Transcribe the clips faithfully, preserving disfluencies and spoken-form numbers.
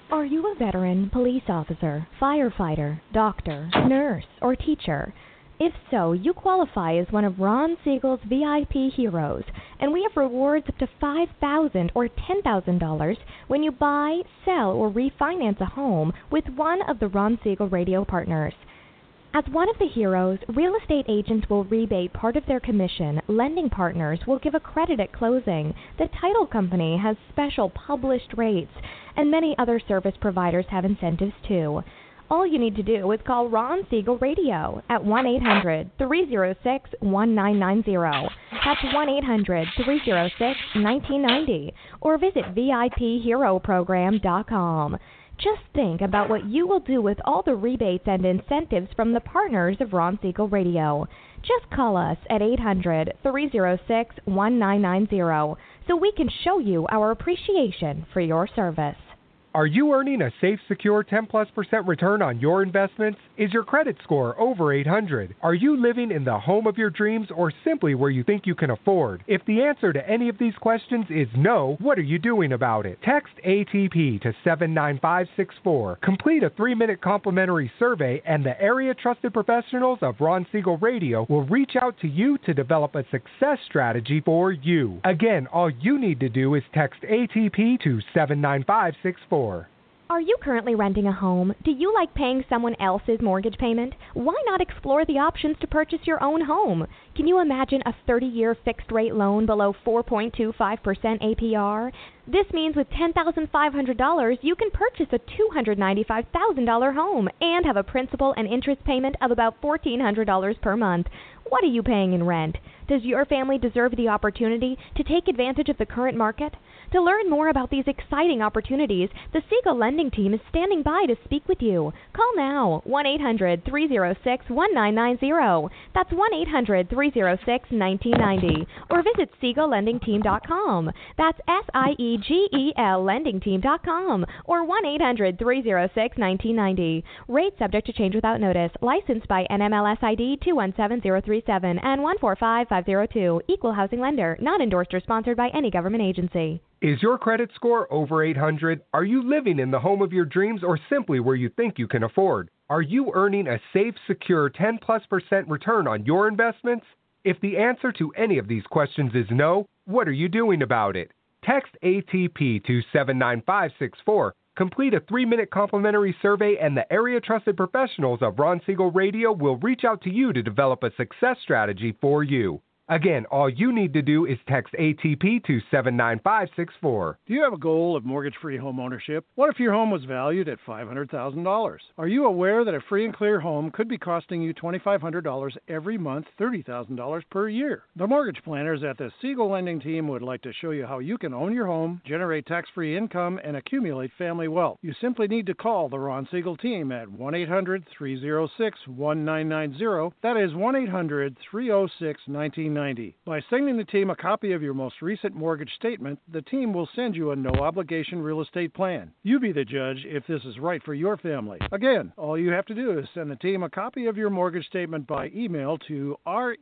Are you a veteran, police officer, firefighter, doctor, nurse, or teacher? If so, you qualify as one of Ron Siegel's V I P heroes, and we have rewards up to five thousand dollars or ten thousand dollars when you buy, sell, or refinance a home with one of the Ron Siegel radio partners. As one of the heroes, real estate agents will rebate part of their commission, lending partners will give a credit at closing, the title company has special published rates, and many other service providers have incentives too. All you need to do is call Ron Siegel Radio at one eight hundred, three oh six, one nine nine oh. That's one eight hundred, three oh six, one nine nine oh, or visit V I P hero program dot com. Just think about what you will do with all the rebates and incentives from the partners of Ron Siegel Radio. Just call us at eight hundred, three oh six, one nine nine oh so we can show you our appreciation for your service. Are you earning a safe, secure ten plus percent return on your investments? Is your credit score over eight hundred? Are you living in the home of your dreams or simply where you think you can afford? If the answer to any of these questions is no, what are you doing about it? Text A T P to seven nine five six four. Complete a three-minute complimentary survey and the area trusted professionals of Ron Siegel Radio will reach out to you to develop a success strategy for you. Again, all you need to do is text A T P to seven nine five six four. Are you currently renting a home? Do you like paying someone else's mortgage payment? Why not explore the options to purchase your own home? Can you imagine a thirty-year fixed-rate loan below four point two five percent A P R? This means with ten thousand five hundred dollars, you can purchase a two hundred ninety-five thousand dollars home and have a principal and interest payment of about fourteen hundred dollars per month. What are you paying in rent? Does your family deserve the opportunity to take advantage of the current market? To learn more about these exciting opportunities, the Siegel Lending Team is standing by to speak with you. Call now, one eight hundred, three oh six, one nine nine oh. That's one eight hundred, three oh six, one nine nine oh. Or visit Siegel Lending Team dot com. That's S I E G E L Lending Team dot com. Or one eight hundred, three oh six, one nine nine oh. Rate subject to change without notice. Licensed by N M L S I D two one seven zero three seven and one four five five zero two. Equal housing lender. Not endorsed or sponsored by any government agency. Is your credit score over eight hundred? Are you living in the home of your dreams or simply where you think you can afford? Are you earning a safe, secure ten plus percent return on your investments? If the answer to any of these questions is no, what are you doing about it? Text A T P to seven nine five six four. Complete a three-minute complimentary survey and the area trusted professionals of Ron Siegel Radio will reach out to you to develop a success strategy for you. Again, all you need to do is text A T P to seven nine five six four. Do you have a goal of mortgage-free home ownership? What if your home was valued at five hundred thousand dollars? Are you aware that a free and clear home could be costing you twenty-five hundred dollars every month, thirty thousand dollars per year? The mortgage planners at the Siegel Lending Team would like to show you how you can own your home, generate tax-free income, and accumulate family wealth. You simply need to call the Ron Siegel Team at one eight hundred, three oh six, one nine nine oh. That is one eight hundred, three oh six, one nine nine oh. By sending the team a copy of your most recent mortgage statement, the team will send you a no-obligation real estate plan. You be the judge if this is right for your family. Again, all you have to do is send the team a copy of your mortgage statement by email to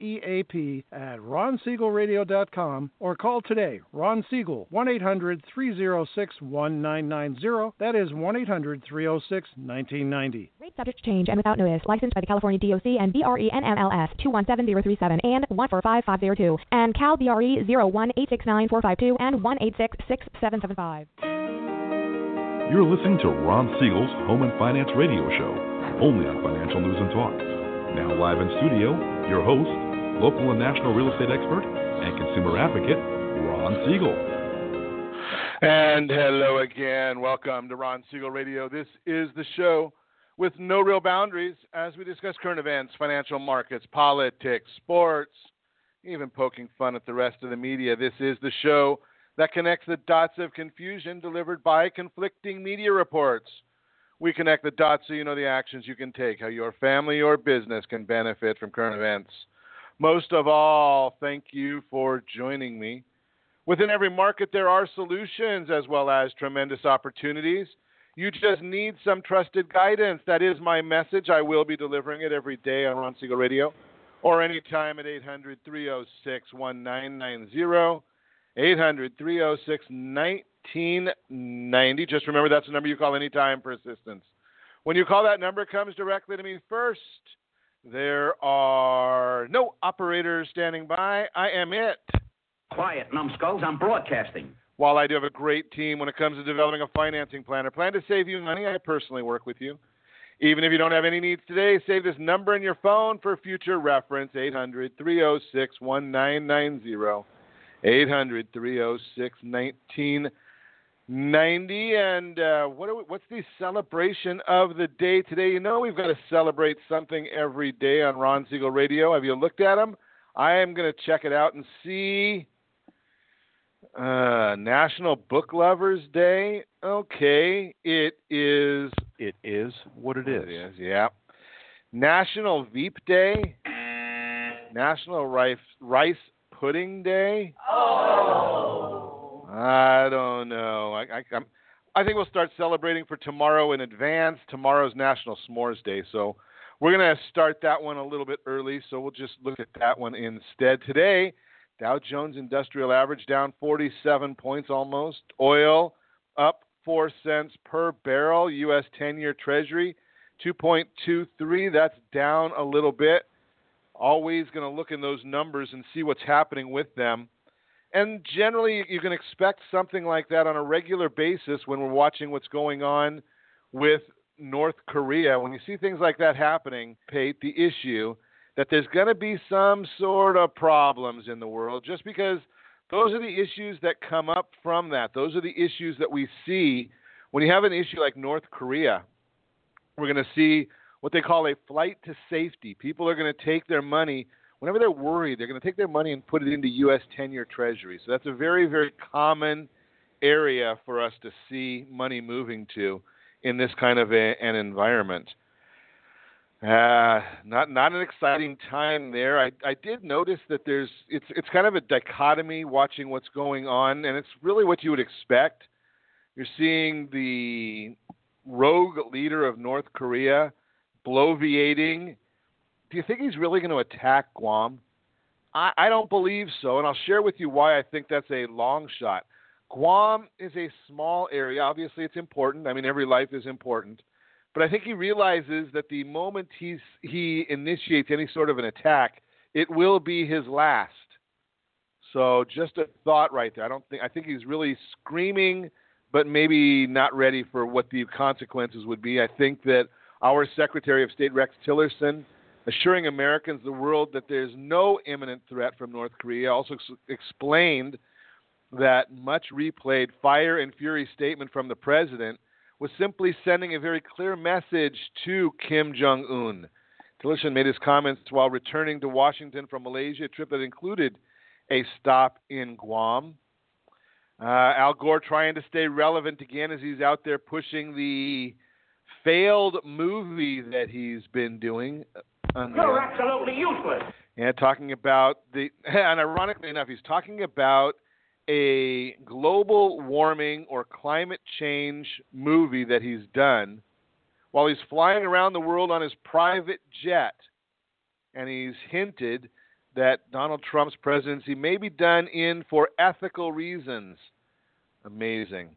reap at ron siegel radio dot com or call today, Ron Siegel, one eight hundred, three oh six, one nine nine oh. That is one eight hundred, three oh six, one nine nine oh. Rate subject to change and without notice. Licensed by the California D O C and B R E N M L S two one seven zero three seven and one four five five zero two and Cal B R E zero one eight six nine four five two and one eight six six seven seven five. You're listening to Ron Siegel's Home and Finance Radio Show, only on Financial News and Talk. Now live in studio, your host, local and national real estate expert and consumer advocate, Ron Siegel. And hello again. Welcome to Ron Siegel Radio. This is the show with no real boundaries as we discuss current events, financial markets, politics, sports, even poking fun at the rest of the media. This is the show that connects the dots of confusion delivered by conflicting media reports. We connect the dots so you know the actions you can take, how your family or business can benefit from current events. Most of all, thank you for joining me. Within every market, there are solutions as well as tremendous opportunities. You just need some trusted guidance. That is my message. I will be delivering it every day on Ron Siegel Radio or anytime at eight hundred, three oh six, one nine nine oh, eight hundred, three oh six, one nine nineteen ninety. Just remember that's the number you call anytime for assistance. When you call that number, it comes directly to me first. There are no operators standing by. I am it. Quiet, numbskulls. I'm broadcasting. While I do have a great team when it comes to developing a financing plan or plan to save you money, I personally work with you. Even if you don't have any needs today, save this number in your phone for future reference, eight hundred, three oh six, one nine nine zero, eight hundred, three oh six, one nine nine zero. And uh, what are we, what's the celebration of the day today? You know we've got to celebrate something every day on Ron Siegel Radio. Have you looked at them? I am going to check it out and see. Uh, National Book Lovers Day. Okay, it is. It is what it is. It is, yeah. National Veep Day. National Rice Rice Pudding Day. Oh. I don't know. I, I, I'm, I think we'll start celebrating for tomorrow in advance. Tomorrow's National S'mores Day, so we're going to start that one a little bit early. So we'll just look at that one instead today. Dow Jones Industrial Average down forty-seven points almost. Oil up four cents per barrel. U S ten-year Treasury two point two three. That's down a little bit. Always going to look in those numbers and see what's happening with them. And generally, you can expect something like that on a regular basis when we're watching what's going on with North Korea. When you see things like that happening, Pate, the issue that there's going to be some sort of problems in the world just because those are the issues that come up from that. Those are the issues that we see when you have an issue like North Korea. We're going to see what they call a flight to safety. People are going to take their money. Whenever they're worried, they're going to take their money and put it into U S ten-year Treasury. So that's a very, very common area for us to see money moving to in this kind of a, an environment. Uh, not not an exciting time there. I, I did notice that there's it's it's kind of a dichotomy watching what's going on, and it's really what you would expect. You're seeing the rogue leader of North Korea bloviating. Do you think he's really going to attack Guam? I, I don't believe so, and I'll share with you why I think that's a long shot. Guam is a small area. Obviously, it's important. I mean, every life is important. But I think he realizes that the moment he's, he initiates any sort of an attack, it will be his last. So just a thought right there. I don't think I think he's really screaming, but maybe not ready for what the consequences would be. I think that our Secretary of State, Rex Tillerson, assuring Americans, the world, that there's no imminent threat from North Korea, also ex- explained that much replayed fire and fury statement from the president was simply sending a very clear message to Kim Jong-un. Tillerson made his comments while returning to Washington from Malaysia, a trip that included a stop in Guam. Uh, Al Gore trying to stay relevant again as he's out there pushing the failed movie that he's been doing. You're absolutely useless. And talking about the, and ironically enough, he's talking about a global warming or climate change movie that he's done while he's flying around the world on his private jet. And he's hinted that Donald Trump's presidency may be done in for ethical reasons. Amazing.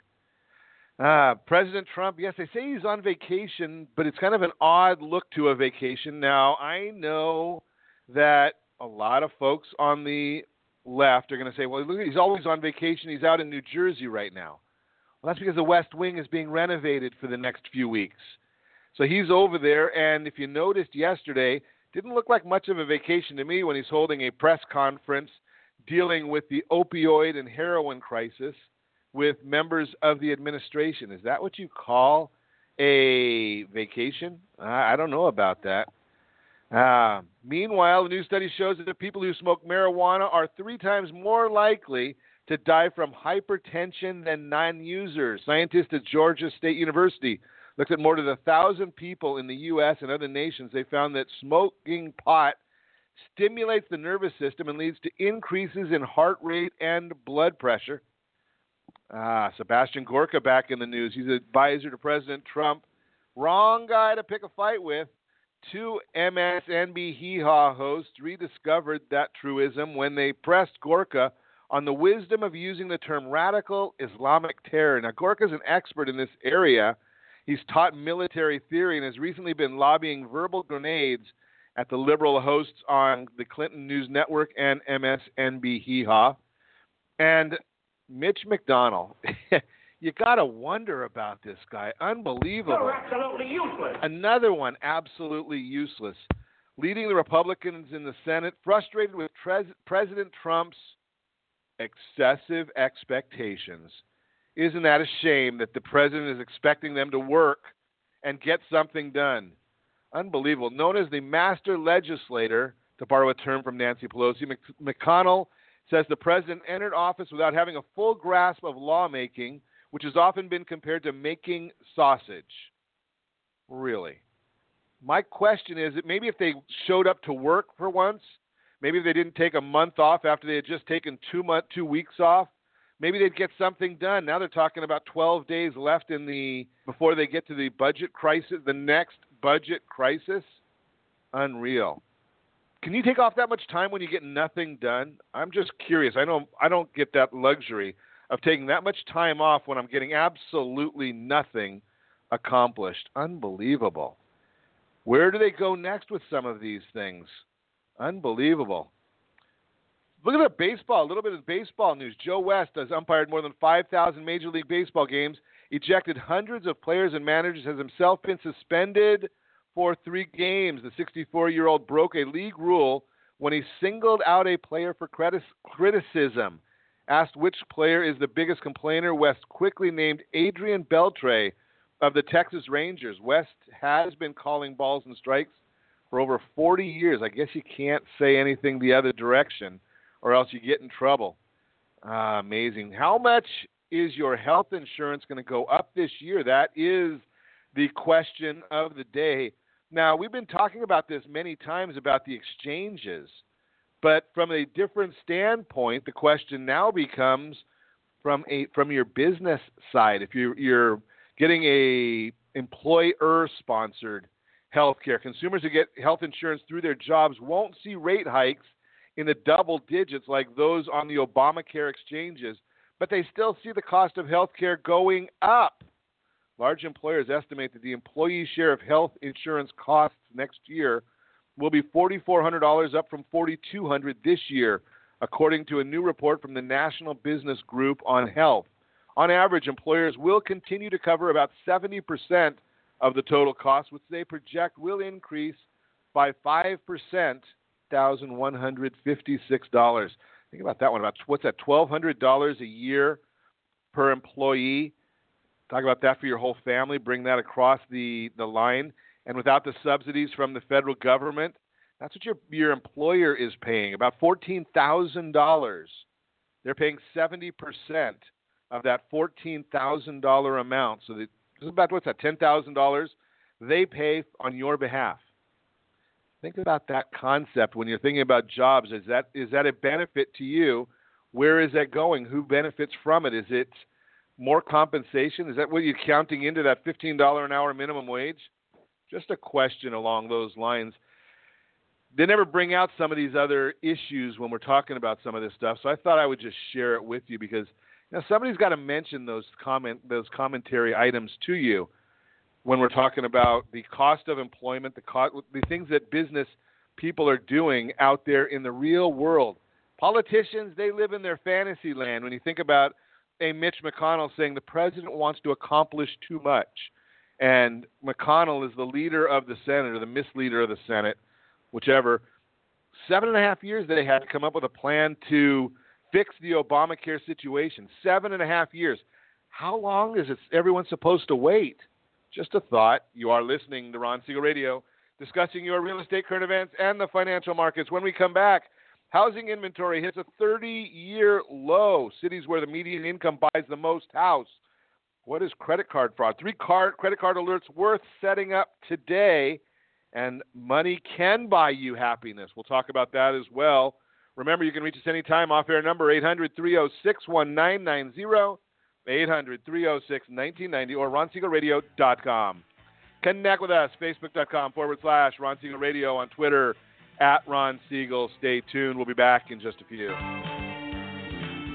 Uh, President Trump, yes, they say he's on vacation, but it's kind of an odd look to a vacation. Now, I know that a lot of folks on the left are going to say, well, look, he's always on vacation. He's out in New Jersey right now. Well, that's because the West Wing is being renovated for the next few weeks. So he's over there, and if you noticed yesterday, didn't look like much of a vacation to me when he's holding a press conference dealing with the opioid and heroin crisis with members of the administration. Is that what you call a vacation? I don't know about that. Uh, meanwhile, a new study shows that the people who smoke marijuana are three times more likely to die from hypertension than non-users. Scientists at Georgia State University looked at more than one thousand people in the U S and other nations. They found that smoking pot stimulates the nervous system and leads to increases in heart rate and blood pressure. Ah, Sebastian Gorka back in the news. He's an advisor to President Trump. Wrong guy to pick a fight with. Two M S N B Hee Haw hosts rediscovered that truism when they pressed Gorka on the wisdom of using the term radical Islamic terror. Now, Gorka's an expert in this area. He's taught military theory and has recently been lobbying verbal grenades at the liberal hosts on the Clinton News Network and M S N B Hee-Haw. And Mitch McConnell, you got to wonder about this guy. Unbelievable. You're absolutely useless. Another one, absolutely useless. Leading the Republicans in the Senate, frustrated with Pres- President Trump's excessive expectations. Isn't that a shame that the president is expecting them to work and get something done? Unbelievable. Known as the master legislator, to borrow a term from Nancy Pelosi, McConnell says the president entered office without having a full grasp of lawmaking, which has often been compared to making sausage. Really? My question is that maybe if they showed up to work for once, maybe if they didn't take a month off after they had just taken two month, two weeks off, maybe they'd get something done. Now they're talking about twelve days left in the before they get to the budget crisis, the next budget crisis. Unreal. Can you take off that much time when you get nothing done? I'm just curious. I know I don't get that luxury of taking that much time off when I'm getting absolutely nothing accomplished. Unbelievable. Where do they go next with some of these things? Unbelievable. Look at the baseball, a little bit of baseball news. Joe West has umpired more than five thousand Major League Baseball games, ejected hundreds of players and managers, has himself been suspended for three games. The sixty-four-year-old broke a league rule when he singled out a player for criticism. Asked which player is the biggest complainer, West quickly named Adrian Beltre of the Texas Rangers. West has been calling balls and strikes for over forty years. I guess you can't say anything the other direction or else you get in trouble. Ah, amazing. How much is your health insurance going to go up this year? That is the question of the day. Now, we've been talking about this many times about the exchanges, but from a different standpoint, the question now becomes from a from your business side. If you're, you're getting a employer-sponsored health care, consumers who get health insurance through their jobs won't see rate hikes in the double digits like those on the Obamacare exchanges, but they still see the cost of health care going up. Large employers estimate that the employee share of health insurance costs next year will be four thousand four hundred dollars, up from four thousand two hundred dollars this year, according to a new report from the National Business Group on Health. On average, employers will continue to cover about seventy percent of the total cost, which they project will increase by five percent, one thousand one hundred fifty-six dollars. Think about that one. About what's that, twelve hundred dollars a year per employee? Talk about that for your whole family. Bring that across the, the line. And without the subsidies from the federal government, that's what your, your employer is paying, about fourteen thousand dollars. They're paying seventy percent of that fourteen thousand dollars amount. So this is about, what's that, ten thousand dollars they pay on your behalf. Think about that concept when you're thinking about jobs. Is that is that a benefit to you? Where is that going? Who benefits from it? Is it more compensation? Is that what you're counting into that fifteen dollars an hour minimum wage? Just a question along those lines. They never bring out some of these other issues when we're talking about some of this stuff, so I thought I would just share it with you because you know, somebody's got to mention those comment those commentary items to you when we're talking about the cost of employment, the cost, the things that business people are doing out there in the real world. Politicians, they live in their fantasy land. When you think about a Mitch McConnell saying the president wants to accomplish too much, and McConnell is the leader of the Senate or the misleader of the Senate, whichever, seven and a half years they had to come up with a plan to fix the Obamacare situation. Seven and a half years. How long is it everyone supposed to wait? Just a thought. You are listening to Ron Siegel Radio, discussing your real estate current events and the financial markets. When we come back, housing inventory hits a thirty-year low. Cities where the median income buys the most house. What is credit card fraud? Three card, credit card alerts worth setting up today. And money can buy you happiness. We'll talk about that as well. Remember, you can reach us anytime. Off-air number eight hundred, three oh six, nineteen ninety, eight hundred, three oh six, nineteen ninety, or ron siegel radio dot com. Connect with us, facebook.com forward slash Ron Siegel Radio, on Twitter, at Ron Siegel. Stay tuned. We'll be back in just a few.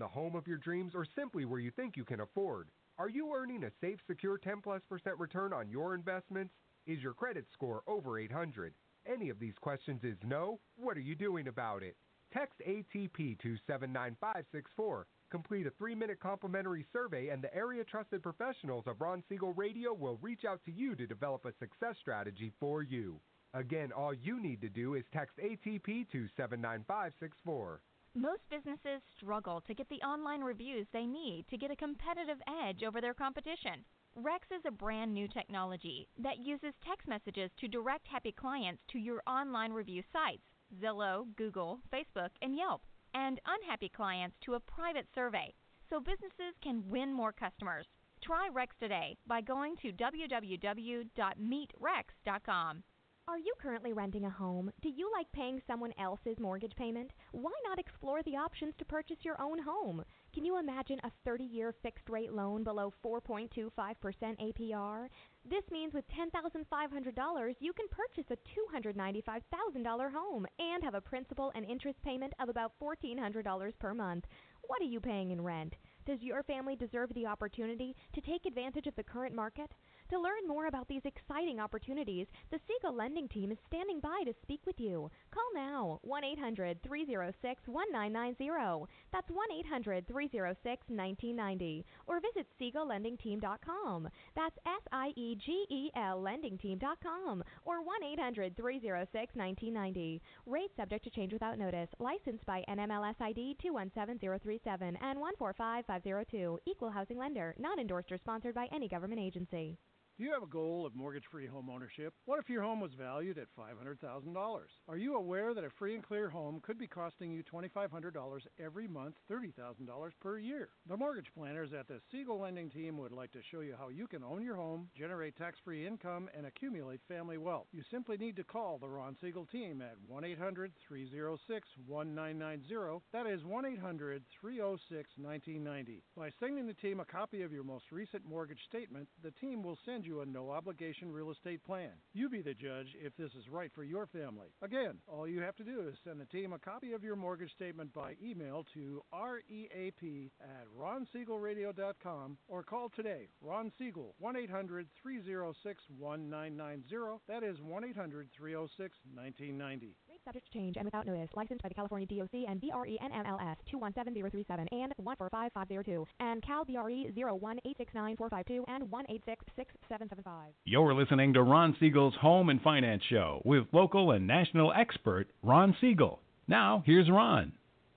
the home of your dreams or simply where you think you can afford? Are you earning a safe, secure ten plus percent return on your investments? Is your credit score over eight hundred? Any of these questions is no? What are you doing about it? Text A T P to seven nine five six four. Complete a three-minute complimentary survey and the area-trusted professionals of Ron Siegel Radio will reach out to you to develop a success strategy for you. Again, all you need to do is text A T P to seven nine five six four. Most businesses struggle to get the online reviews they need to get a competitive edge over their competition. Rex is a brand new technology that uses text messages to direct happy clients to your online review sites, Zillow, Google, Facebook, and Yelp, and unhappy clients to a private survey, so businesses can win more customers. Try Rex today by going to w w w dot meet rex dot com. Are you currently renting a home? Do you like paying someone else's mortgage payment? Why not explore the options to purchase your own home? Can you imagine a thirty-year fixed-rate loan below four point two five percent A P R? This means with ten thousand five hundred dollars, you can purchase a two hundred ninety-five thousand dollars home and have a principal and interest payment of about one thousand four hundred dollars per month. What are you paying in rent? Does your family deserve the opportunity to take advantage of the current market? To learn more about these exciting opportunities, the Siegel Lending Team is standing by to speak with you. Call now, one eight hundred three oh six one nine nine zero. That's one eight hundred three oh six one nine nine zero. Or visit siegel lending team dot com. That's S I E G E L lending team dot com. Or one eight hundred three oh six one nine nine zero. Rate subject to change without notice. Licensed by N M L S I D two one seven zero three seven and one four five five zero two. Equal housing lender. Not endorsed or sponsored by any government agency. Do you have a goal of mortgage-free home ownership? What if your home was valued at five hundred thousand dollars? Are you aware that a free and clear home could be costing you two thousand five hundred dollars every month, thirty thousand dollars per year? The mortgage planners at the Siegel Lending Team would like to show you how you can own your home, generate tax-free income, and accumulate family wealth. You simply need to call the Ron Siegel Team at one eight hundred three oh six one nine nine zero. That is one eight hundred three oh six one nine nine zero. By sending the team a copy of your most recent mortgage statement, the team will send you a no-obligation real estate plan. You be the judge if this is right for your family. Again, all you have to do is send the team a copy of your mortgage statement by email to reap at ron siegel radio dot com or call today. Ron Siegel, one eight hundred three oh six one nine nine zero. That is one eight hundred three oh six one nine nine zero. Rate subject to change and without notice. Licensed by the California D O C and B R E N M L S two one seven zero three seven and one four five five zero two and Cal B R E zero one eight six nine four five two and one eight six six seven seven five. You're listening to Ron Siegel's Home and Finance Show with local and national expert Ron Siegel. Now, here's Ron.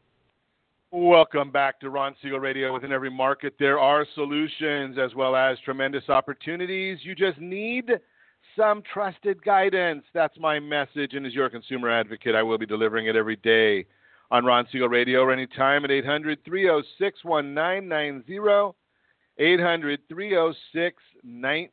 Welcome back to Ron Siegel Radio. Within every market, there are solutions as well as tremendous opportunities. You just need some trusted guidance. That's my message. And as your consumer advocate, I will be delivering it every day on Ron Siegel Radio or anytime at eight hundred three oh six one nine nine zero. eight hundred three oh six one nine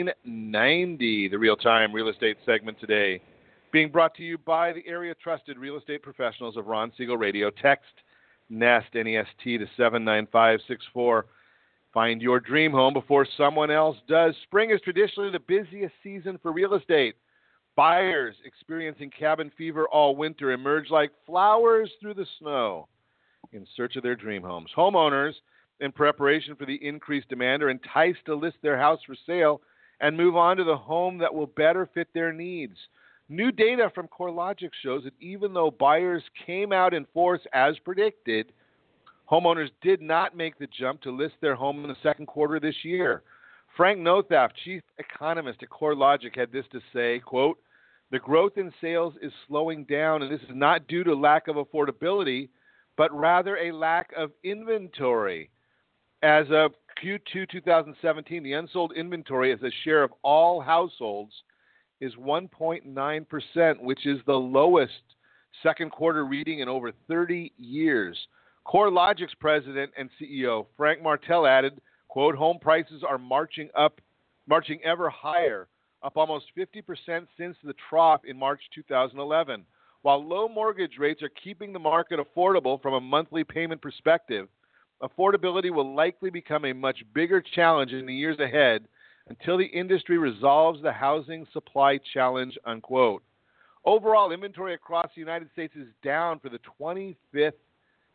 nine zero, the real-time real estate segment today, being brought to you by the area-trusted real estate professionals of Ron Siegel Radio. Text NEST, N E S T, to seven nine five six four. Find your dream home before someone else does. Spring is traditionally the busiest season for real estate. Buyers experiencing cabin fever all winter emerge like flowers through the snow in search of their dream homes. Homeowners, in preparation for the increased demand, are enticed to list their house for sale and move on to the home that will better fit their needs. New data from CoreLogic shows that even though buyers came out in force as predicted, homeowners did not make the jump to list their home in the second quarter this year. Frank Nothaff, chief economist at CoreLogic, had this to say, quote, "The growth in sales is slowing down, and this is not due to lack of affordability, but rather a lack of inventory. As of Q two twenty seventeen, the unsold inventory as a share of all households is one point nine percent, which is the lowest second quarter reading in over thirty years. CoreLogic's president and C E O, Frank Martell, added, quote, "Home prices are marching up, marching ever higher, up almost fifty percent since the trough in March two thousand eleven. While low mortgage rates are keeping the market affordable from a monthly payment perspective, affordability will likely become a much bigger challenge in the years ahead until the industry resolves the housing supply challenge," unquote. Overall, inventory across the United States is down for the twenty-fifth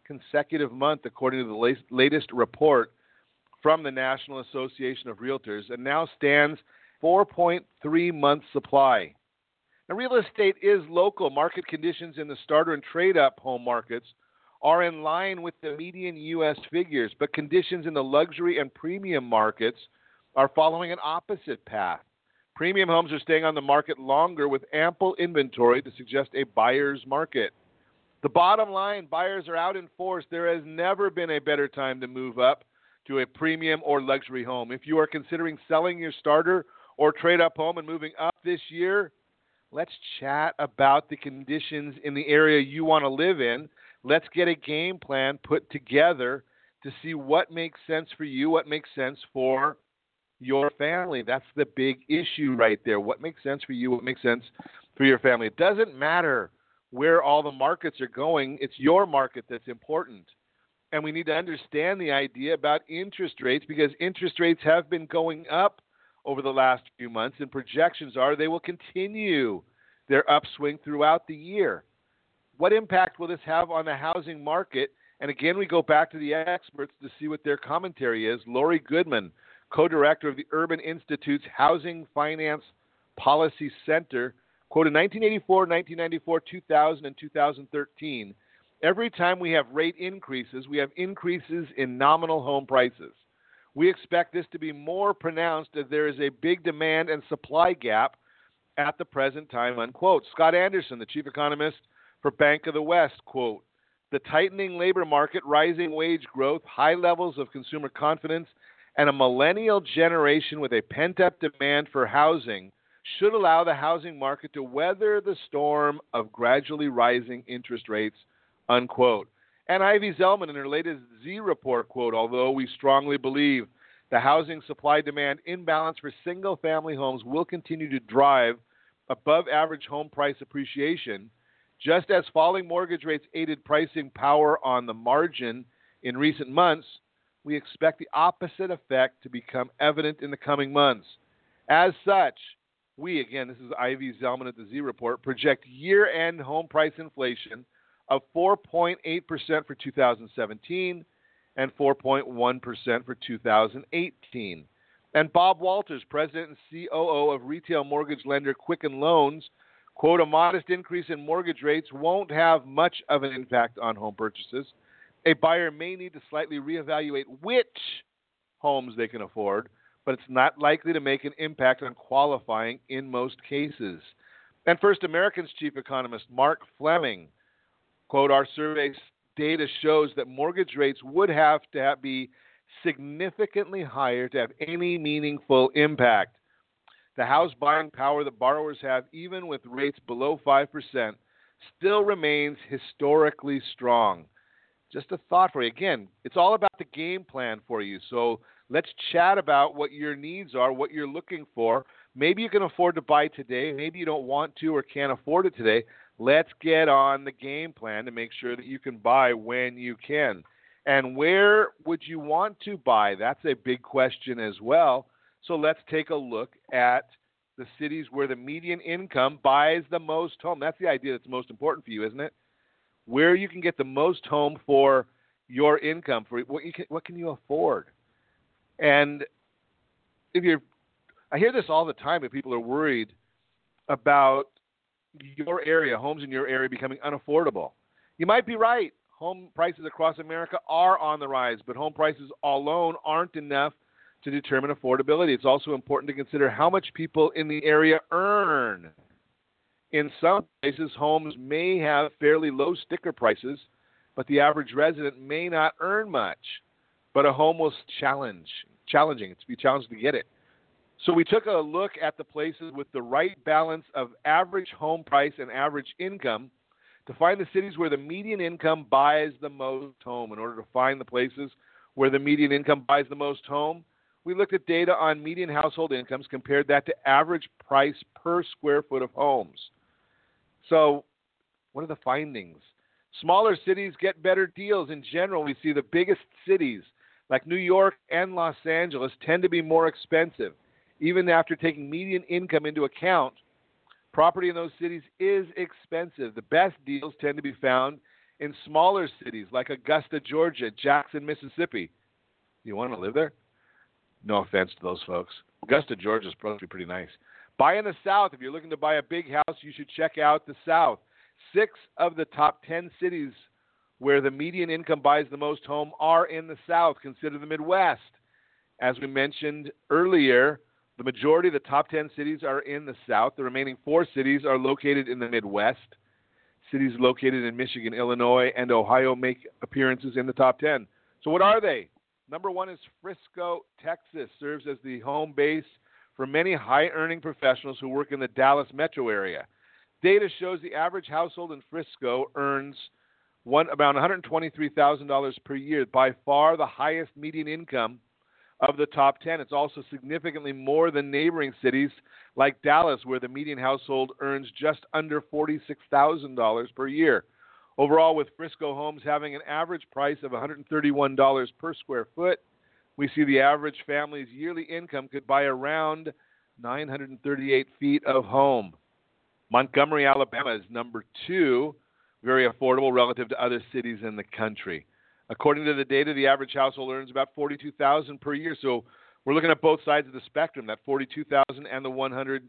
consecutive month, according to the latest report from the National Association of Realtors, and now stands four point three months supply. Now, real estate is local. Market conditions in the starter and trade-up home markets are in line with the median U S figures, but conditions in the luxury and premium markets are following an opposite path. Premium homes are staying on the market longer with ample inventory to suggest a buyer's market. The bottom line, buyers are out in force. There has never been a better time to move up to a premium or luxury home. If you are considering selling your starter or trade-up home and moving up this year, let's chat about the conditions in the area you want to live in. Let's get a game plan put together to see what makes sense for you, what makes sense for your family. That's the big issue right there. What makes sense for you, what makes sense for your family. It doesn't matter where all the markets are going. It's your market that's important. And we need to understand the idea about interest rates, because interest rates have been going up over the last few months, and projections are they will continue their upswing throughout the year. What impact will this have on the housing market? And again, we go back to the experts to see what their commentary is. Lori Goodman, co-director of the Urban Institute's Housing Finance Policy Center, quoted nineteen eighty-four, nineteen ninety-four, two thousand, and two thousand thirteen. Every time we have rate increases, we have increases in nominal home prices. We expect this to be more pronounced as there is a big demand and supply gap at the present time, unquote. Scott Anderson, the chief economist for Bank of the West, quote, the tightening labor market, rising wage growth, high levels of consumer confidence, and a millennial generation with a pent-up demand for housing should allow the housing market to weather the storm of gradually rising interest rates, unquote. And Ivy Zellman in her latest Z report, quote, although we strongly believe the housing supply-demand imbalance for single-family homes will continue to drive above-average home price appreciation, just as falling mortgage rates aided pricing power on the margin in recent months, we expect the opposite effect to become evident in the coming months. As such, we, again, this is Ivy Zellman at the Z Report, project year-end home price inflation of four point eight percent for two thousand seventeen and four point one percent for two thousand eighteen. And Bob Walters, president and C O O of retail mortgage lender Quicken Loans, quote, a modest increase in mortgage rates won't have much of an impact on home purchases. A buyer may need to slightly reevaluate which homes they can afford, but it's not likely to make an impact on qualifying in most cases. And First American's chief economist, Mark Fleming, quote, our survey data shows that mortgage rates would have to have be significantly higher to have any meaningful impact. The house buying power that borrowers have, even with rates below five percent, still remains historically strong. Just a thought for you. Again, it's all about the game plan for you. So let's chat about what your needs are, what you're looking for. Maybe you can afford to buy today. Maybe you don't want to or can't afford it today. Let's get on the game plan to make sure that you can buy when you can. And where would you want to buy? That's a big question as well. So let's take a look at the cities where the median income buys the most home. That's the idea that's most important for you, isn't it? Where you can get the most home for your income, for what you can, what can you afford? And if you're, I hear this all the time, that people are worried about your area, homes in your area becoming unaffordable. You might be right. Home prices across America are on the rise, but home prices alone aren't enough to determine affordability. It's also important to consider how much people in the area earn. In some places, homes may have fairly low sticker prices, but the average resident may not earn much. But a home will challenge, challenging. It's be challenged to get it. So we took a look at the places with the right balance of average home price and average income to find the cities where the median income buys the most home. In order to find the places where the median income buys the most home, we looked at data on median household incomes, compared that to average price per square foot of homes. So what are the findings? Smaller cities get better deals. In general, we see the biggest cities like New York and Los Angeles tend to be more expensive. Even after taking median income into account, property in those cities is expensive. The best deals tend to be found in smaller cities like Augusta, Georgia, Jackson, Mississippi. Do you want to live there? No offense to those folks. Augusta, Georgia is supposed to be pretty nice. Buy in the South. If you're looking to buy a big house, you should check out the South. Six of the top ten cities where the median income buys the most home are in the South. Consider the Midwest. As we mentioned earlier, the majority of the top ten cities are in the South. The remaining four cities are located in the Midwest. Cities located in Michigan, Illinois, and Ohio make appearances in the top ten. So what are they? Number one is Frisco, Texas. Serves as the home base for many high-earning professionals who work in the Dallas metro area. Data shows the average household in Frisco earns one, about one hundred twenty-three thousand dollars per year, by far the highest median income of the top ten. It's also significantly more than neighboring cities like Dallas, where the median household earns just under forty-six thousand dollars per year. Overall, with Frisco homes having an average price of one hundred thirty-one dollars per square foot, we see the average family's yearly income could buy around nine hundred thirty-eight feet of home. Montgomery, Alabama is number two, very affordable relative to other cities in the country. According to the data, the average household earns about forty-two thousand dollars per year. So we're looking at both sides of the spectrum, that forty-two thousand dollars and the one hundred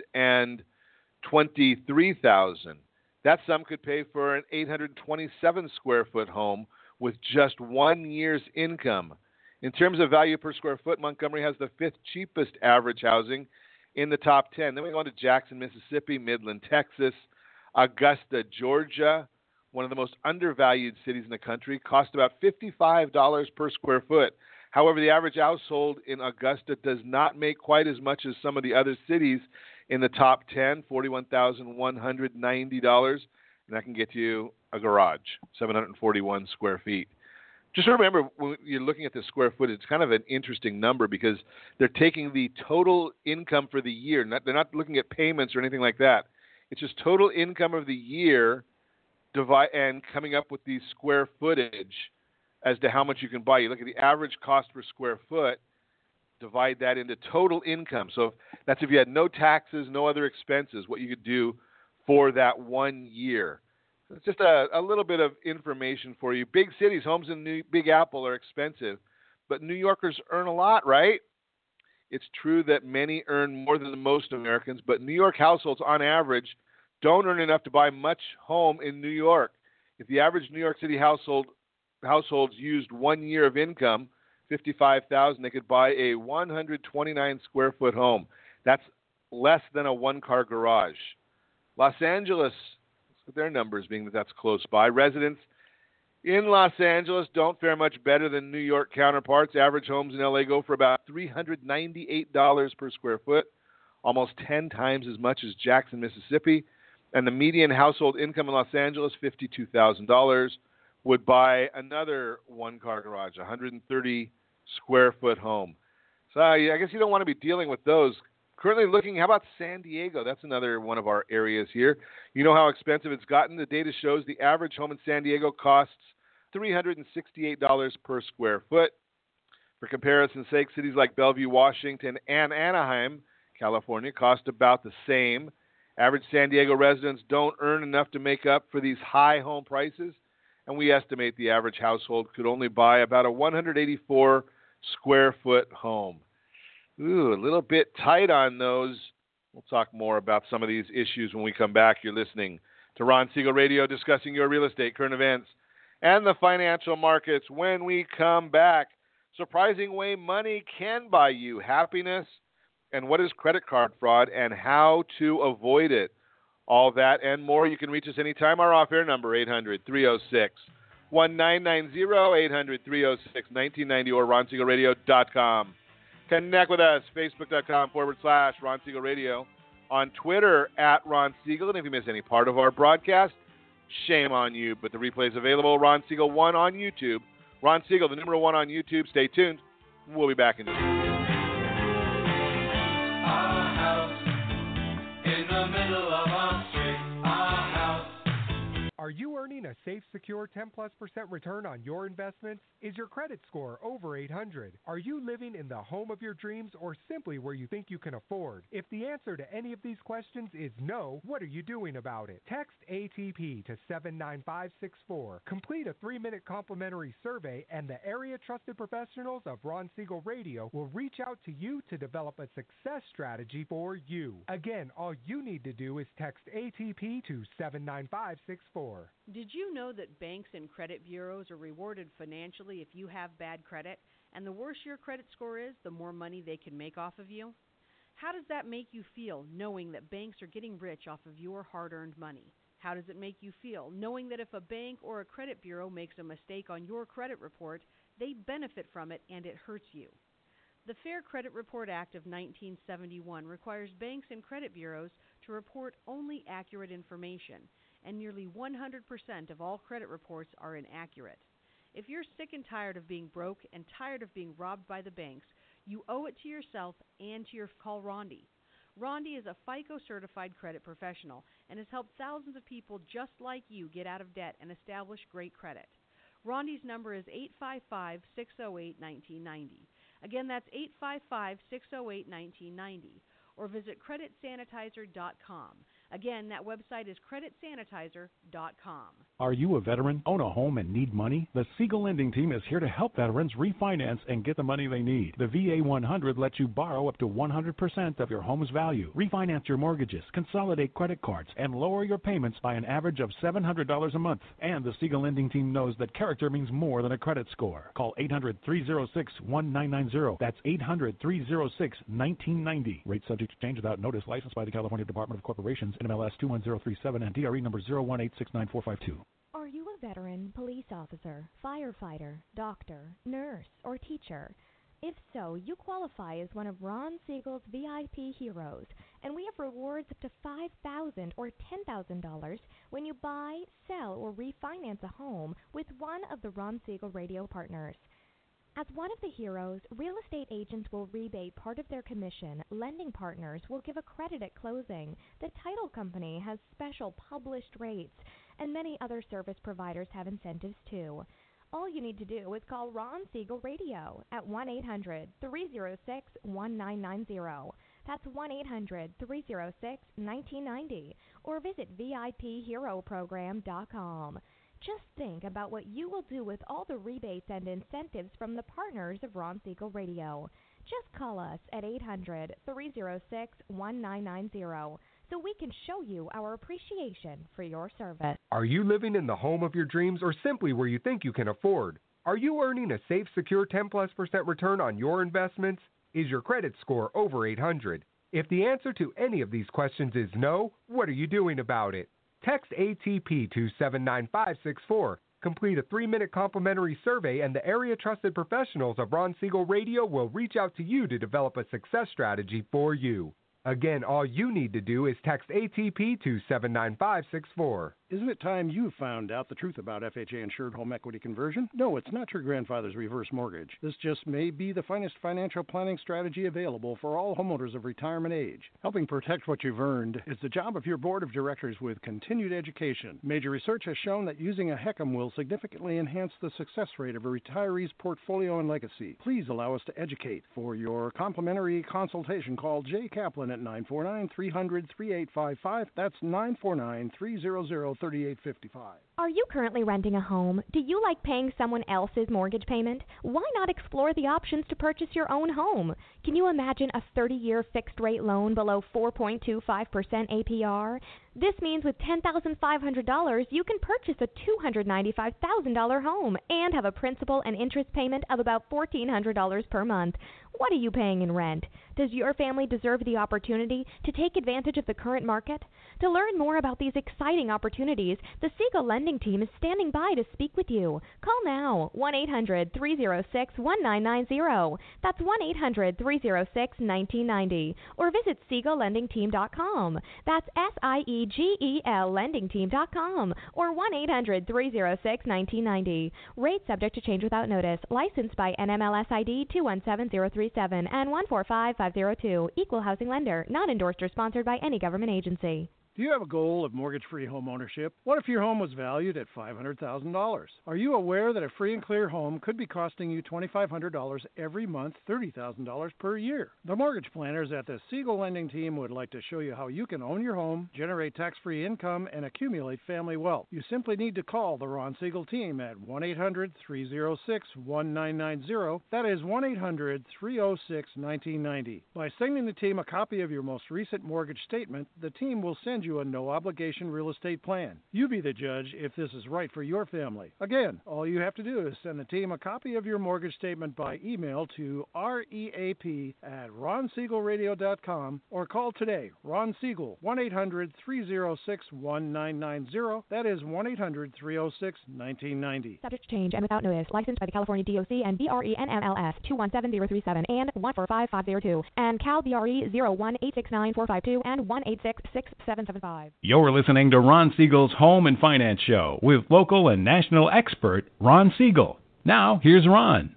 twenty-three thousand dollars. That sum could pay for an eight hundred twenty-seven square foot home with just one year's income. In terms of value per square foot, Montgomery has the fifth cheapest average housing in the top ten. Then we go on to Jackson, Mississippi, Midland, Texas, Augusta, Georgia, one of the most undervalued cities in the country, cost about fifty-five dollars per square foot. However, the average household in Augusta does not make quite as much as some of the other cities in the top ten, forty-one thousand one hundred ninety dollars, and that can get you a garage, seven hundred forty-one square feet. Just remember, when you're looking at the square foot, it's kind of an interesting number because they're taking the total income for the year. Not, they're not looking at payments or anything like that. It's just total income of the year divide, and coming up with the square footage as to how much you can buy. You look at the average cost per square foot, divide that into total income. So that's if you had no taxes, no other expenses, what you could do for that one year. It's just a, a little bit of information for you. Big cities, homes in New, Big Apple are expensive, but New Yorkers earn a lot, right? It's true that many earn more than most Americans, but New York households on average don't earn enough to buy much home in New York. If the average New York City household households used one year of income, fifty-five thousand dollars, they could buy a one hundred twenty-nine square foot home. That's less than a one-car garage. Los Angeles, their numbers being that that's close by. Residents in Los Angeles don't fare much better than New York counterparts. Average homes in L A go for about three hundred ninety-eight dollars per square foot, almost ten times as much as Jackson, Mississippi. And the median household income in Los Angeles, fifty-two thousand dollars, would buy another one-car garage, a one hundred thirty square foot home. So uh, I guess you don't want to be dealing with those. Currently looking, how about San Diego? That's another one of our areas here. You know how expensive it's gotten. The data shows the average home in San Diego costs three hundred sixty-eight dollars per square foot. For comparison's sake, cities like Bellevue, Washington, and Anaheim, California, cost about the same. Average San Diego residents don't earn enough to make up for these high home prices, and we estimate the average household could only buy about a one hundred eighty-four square foot home. Ooh, a little bit tight on those. We'll talk more about some of these issues when we come back. You're listening to Ron Siegel Radio, discussing your real estate, current events, and the financial markets. When we come back, surprising way money can buy you happiness, and what is credit card fraud and how to avoid it. All that and more. You can reach us anytime. Our off-air number, eight hundred, three oh six, one nine nine zero, eight hundred, three oh six, nineteen ninety, or ron siegel radio dot com. Connect with us, facebook.com forward slash Ron Siegel Radio. On Twitter, at Ron Siegel. And if you miss any part of our broadcast, shame on you. But the replay is available, Ron Siegel one on YouTube. Ron Siegel, the number one on YouTube. Stay tuned. We'll be back in just a minute. Are you earning a safe, secure ten plus percent return on your investments? Is your credit score over eight hundred? Are you living in the home of your dreams or simply where you think you can afford? If the answer to any of these questions is no, what are you doing about it? Text A T P to seven nine five six four. Complete a three-minute complimentary survey and the area trusted professionals of Ron Siegel Radio will reach out to you to develop a success strategy for you. Again, all you need to do is text A T P to seven nine five six four. Did you know that banks and credit bureaus are rewarded financially if you have bad credit? And the worse your credit score is, the more money they can make off of you? How does that make you feel, knowing that banks are getting rich off of your hard-earned money? How does it make you feel, knowing that if a bank or a credit bureau makes a mistake on your credit report, they benefit from it and it hurts you? The Fair Credit Report Act of nineteen seventy-one requires banks and credit bureaus to report only accurate information, and nearly one hundred percent of all credit reports are inaccurate. If you're sick and tired of being broke and tired of being robbed by the banks, you owe it to yourself and to your call Rondi. Rondi is a FICO-certified credit professional and has helped thousands of people just like you get out of debt and establish great credit. Rondi's number is eight five five, six oh eight, one nine nine oh. Again, that's eight five five, six oh eight, one nine nine oh. Or visit credit sanitizer dot com. Again, that website is credit sanitizer dot com. Are you a veteran, own a home, and need money? The Siegel Lending Team is here to help veterans refinance and get the money they need. The V A one hundred lets you borrow up to one hundred percent of your home's value, refinance your mortgages, consolidate credit cards, and lower your payments by an average of seven hundred dollars a month. And the Siegel Lending Team knows that character means more than a credit score. Call eight hundred, three oh six, one nine nine oh. That's eight hundred, three oh six, one nine nine oh. Rate subject to change without notice. Licensed by the California Department of Corporations, N M L S two one zero three seven and D R E number zero one eight six nine four five two. Are you a veteran, police officer, firefighter, doctor, nurse, or teacher? If so, you qualify as one of Ron Siegel's V I P heroes, and we have rewards up to five thousand dollars or ten thousand dollars when you buy, sell, or refinance a home with one of the Ron Siegel radio partners. As one of the heroes, real estate agents will rebate part of their commission, lending partners will give a credit at closing, the title company has special published rates, and many other service providers have incentives too. All you need to do is call Ron Siegel Radio at one eight hundred, three oh six, one nine nine oh. That's one eight hundred, three oh six, one nine nine oh, or visit V I P hero program dot com. Just think about what you will do with all the rebates and incentives from the partners of Ron Siegel Radio. Just call us at eight hundred, three oh six, one nine nine oh so we can show you our appreciation for your service. Are you living in the home of your dreams or simply where you think you can afford? Are you earning a safe, secure ten plus percent return on your investments? Is your credit score over eight hundred? If the answer to any of these questions is no, what are you doing about it? Text A T P to seven nine five six four. Complete a three-minute complimentary survey and the area-trusted professionals of Ron Siegel Radio will reach out to you to develop a success strategy for you. Again, all you need to do is text A T P to seven nine five six four. Isn't it time you found out the truth about F H A-insured home equity conversion? No, it's not your grandfather's reverse mortgage. This just may be the finest financial planning strategy available for all homeowners of retirement age. Helping protect what you've earned is the job of your board of directors with continued education. Major research has shown that using a HECM will significantly enhance the success rate of a retiree's portfolio and legacy. Please allow us to educate. For your complimentary consultation, call Jay Kaplan at nine four nine, three hundred, thirty-eight fifty-five. That's nine four nine, three hundred, thirty-eight fifty-five. Are you currently renting a home? Do you like paying someone else's mortgage payment? Why not explore the options to purchase your own home? Can you imagine a thirty-year fixed-rate loan below four point two five percent A P R? This means with ten thousand five hundred dollars, you can purchase a two hundred ninety-five thousand dollars home and have a principal and interest payment of about fourteen hundred dollars per month. What are you paying in rent? Does your family deserve the opportunity to take advantage of the current market? To learn more about these exciting opportunities, the Siegel Lending Team is standing by to speak with you. Call now, one eight hundred, three oh six, one nine nine oh. That's one eight hundred, three oh six, one nine nine oh. Or visit Siegel Lending Team dot com. That's S I E G E L Lending Team dot com. Or one eight hundred, three oh six, one nine nine oh. Rate subject to change without notice. Licensed by N M L S I D two one seven zero three seven and one four five five zero two. Equal housing lender. Not endorsed or sponsored by any government agency. Do you have a goal of mortgage-free home ownership? What if your home was valued at five hundred thousand dollars? Are you aware that a free and clear home could be costing you twenty-five hundred dollars every month, thirty thousand dollars per year? The mortgage planners at the Siegel Lending Team would like to show you how you can own your home, generate tax-free income, and accumulate family wealth. You simply need to call the Ron Siegel team at one eight hundred, three oh six, one nine nine zero. That is one eight hundred, three oh six, one nine nine zero. By sending the team a copy of your most recent mortgage statement, the team will send you a no-obligation real estate plan. You be the judge if this is right for your family. Again, all you have to do is send the team a copy of your mortgage statement by email to reap at ron siegel radio dot com or call today, Ron Siegel, one eight hundred, three oh six, one nine nine zero. That is one eight hundred, three oh six, one nine nine zero. Subject to change and without notice. Licensed by the California D O C and B R E N M L S two one seven zero three seven and one four five five zero two and Cal B R E zero one eight six nine four five two and one eight six six seven seven five. You're listening to Ron Siegel's Home and Finance Show with local and national expert Ron Siegel. Now, here's Ron.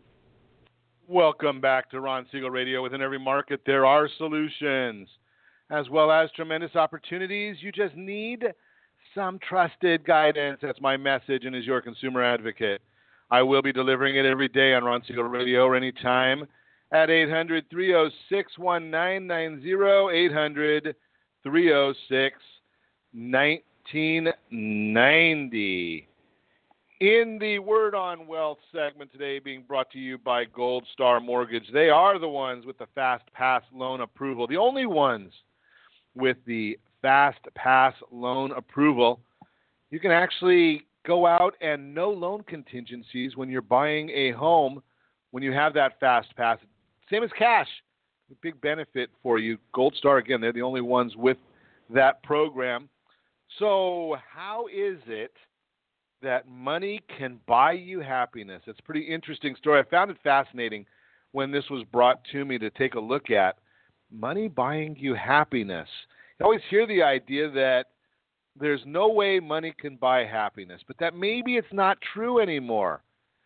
Welcome back to Ron Siegel Radio. Within every market, there are solutions, as well as tremendous opportunities. You just need some trusted guidance. That's my message, and as your consumer advocate, I will be delivering it every day on Ron Siegel Radio or anytime at eight hundred, three oh six, one nine nine zero, eight hundred, three oh six, nineteen ninety. In the Word on Wealth segment today, being brought to you by Gold Star Mortgage. They are the ones with the Fast Pass loan approval, the only ones with the Fast Pass loan approval. You can actually go out and no loan contingencies when you're buying a home when you have that Fast Pass. Same as cash. A big benefit for you. Gold Star, again, they're the only ones with that program. So how is it that money can buy you happiness? It's a pretty interesting story. I found it fascinating when this was brought to me to take a look at. Money buying you happiness. You always hear the idea that there's no way money can buy happiness, but that maybe it's not true anymore.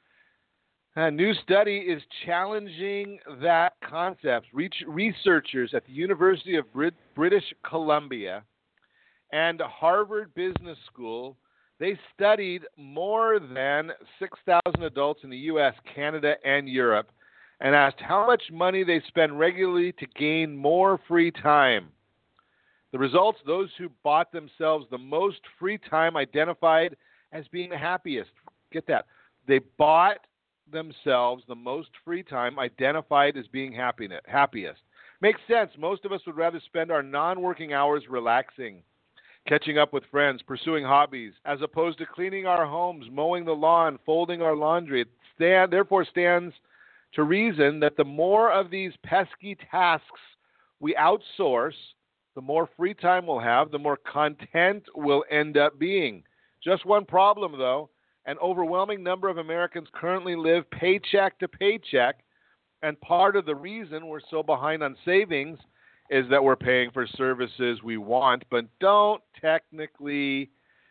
A new study is challenging that concept. Researchers at the University of Brit- British Columbia and Harvard Business School, they studied more than six thousand adults in the U S, Canada, and Europe and asked how much money they spend regularly to gain more free time. The results, those who bought themselves the most free time identified as being the happiest. Get that. They bought themselves the most free time identified as being happiness, happiest. Makes sense. Most of us would rather spend our non-working hours relaxing, catching up with friends, pursuing hobbies, as opposed to cleaning our homes, mowing the lawn, folding our laundry. It stand, therefore stands to reason that the more of these pesky tasks we outsource, the more free time we'll have, the more content we'll end up being. Just one problem, though. An overwhelming number of Americans currently live paycheck to paycheck, and part of the reason we're so behind on savings is that we're paying for services we want but don't technically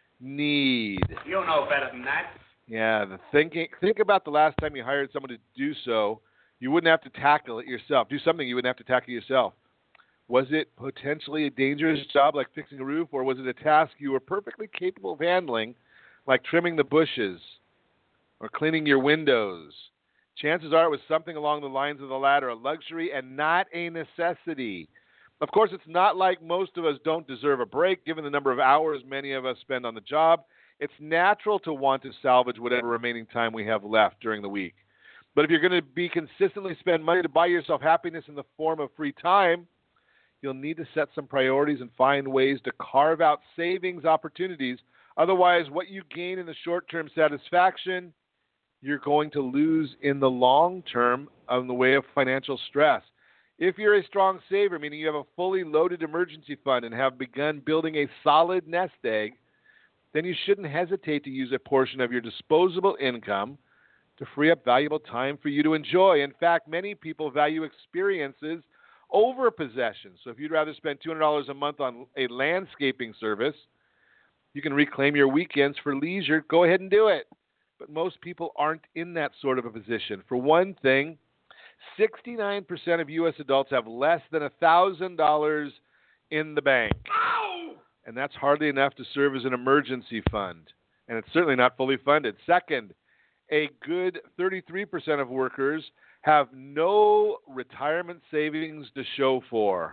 need. You know better than that. Yeah, the thinking. Think about the last time you hired someone to do so. You wouldn't have to tackle it yourself. Do something you wouldn't have to tackle yourself. Was it potentially a dangerous job like fixing a roof, or was it a task you were perfectly capable of handling, like trimming the bushes or cleaning your windows? Chances are it was something along the lines of the latter, a luxury and not a necessity. Of course, it's not like most of us don't deserve a break, given the number of hours many of us spend on the job. It's natural to want to salvage whatever remaining time we have left during the week. But if you're going to be consistently spend money to buy yourself happiness in the form of free time, you'll need to set some priorities and find ways to carve out savings opportunities. Otherwise, what you gain in the short-term satisfaction, you're going to lose in the long term in the way of financial stress. If you're a strong saver, meaning you have a fully loaded emergency fund and have begun building a solid nest egg, then you shouldn't hesitate to use a portion of your disposable income to free up valuable time for you to enjoy. In fact, many people value experiences over possessions. So if you'd rather spend two hundred dollars a month on a landscaping service, you can reclaim your weekends for leisure. Go ahead and do it. But most people aren't in that sort of a position. For one thing, sixty-nine percent of U S adults have less than one thousand dollars in the bank. Ow! and that's hardly enough to serve as an emergency fund, and it's certainly not fully funded. Second, a good thirty-three percent of workers have no retirement savings to show for.